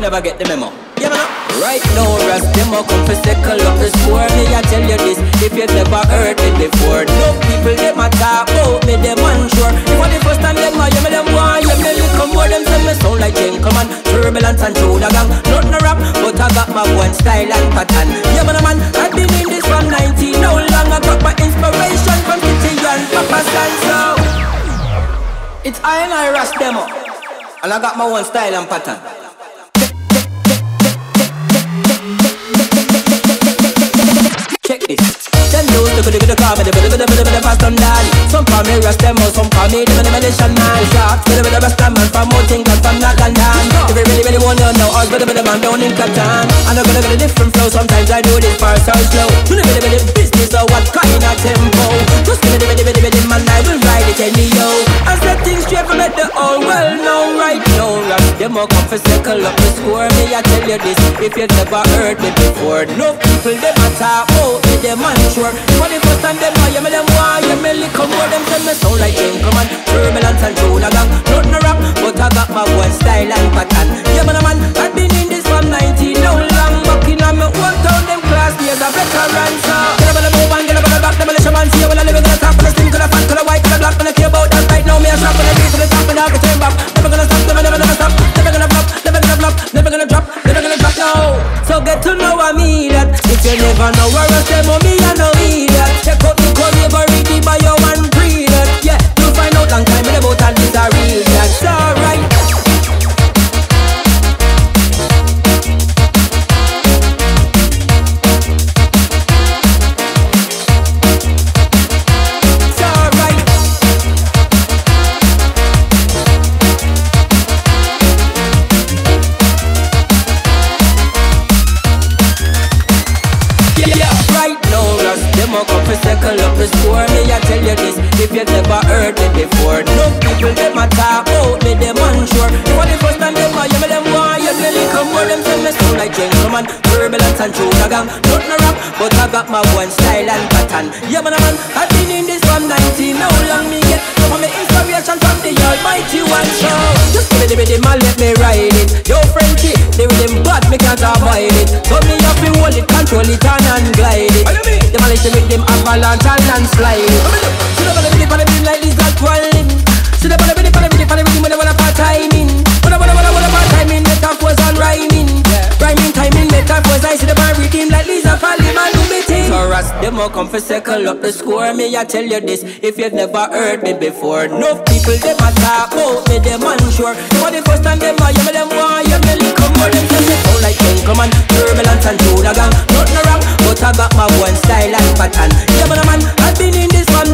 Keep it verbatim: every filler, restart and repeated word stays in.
never get the memo. Yeah, man. Right now, Ras, them a come for settle up the score. Me I tell you this, if you've never heard it before. No people them a talk about me, them unsure. If for the first time them a hear me, them want you. Me come more, them say me sound like gentleman, turbulence and shoulder gang. Nothing a rap, but I got my one style and pattern. Yeah, man, man, I've been in this from nineteen. How long I got my inspiration from Kitty and Papa Sanso. It's I and I Ras demo, and I got my one style and pattern. Check this. Them those look at the car, but the bit of the bit of the fast on that. Some call me Ras demo, some call me the demolition man. Shots, bit of the best man from Mountain Gun from Knock and Down. If you really really wanna know us, bit of the man down in Catan. And I'm gonna get a different flow. Sometimes I do this fast or slow. Do the bit of the business or what kind of tempo. Just give me the bit of the bit of man, I will ride it any yo. I set things straight for me the all well now right now. Ras demo come for circle up the score. Me I tell you this, if you never heard me before. No people them a talk about me, them unsure. For the first time them a hear me, them want you. Me little more, them say me sound like gentleman, turbulence and shoulder gang. Nothing a rap, but I got my one style and pattern. Yeah man, man, I've been in this from nineteen. Now long back in on me old town, them class years a veteran. So get up on the move and get up on the back, them a little man. See you when I live in the top, when I sing to the fat, to the white, to the black. When I care about that right now, me a shop when I get to the top, and I can turn back. Never gonna stop, never, never, never stop. Never gonna flop, never gonna flop, never gonna drop, never gonna drop. No, so get to know I mean that. If you never know where I say, mommy, I know me that. Check out the code, you go read it by your one pre that. Yeah, you'll find out long time in about and this a real that's alright. Circle up the score, me I tell you this, if you've never heard it before. No people them a talk about me, them unsure. For the first time them a hear me, them want you. Me little more, them say me sound like gentleman, turbulence and shoulder gang. Nothing a rap, but I got my one style and pattern. Yeah man, man, I've been in this from nineteen. How long me get some of my inspiration from the Almighty One show. Just give me the rhythm and let me ride it. Yo Frenchie, the rhythm bad, me can't avoid it. So me have to hold it, control it and glide it. Them a listen with them avalanche and landslide. Should have been for the rhythm like this, that's one. Should have been for the rhythm for the rhythm when I want a part timing. When I want a want a part timing, metaphors and rhyming. Rhyming timing, metaphors. I see the man rhythm like Lisa Fally, man do me thing. So Ras them a come for circle up the score. Me I tell you this, if you've never heard me before. No people them a talk about me, them unsure. For the first time them a hear me, them want you. Me little more, them say me sound like gentleman, turbulence and shoulder gang. Nothing wrong, but I got my one style and pattern. Yeah man, man, I've been in this for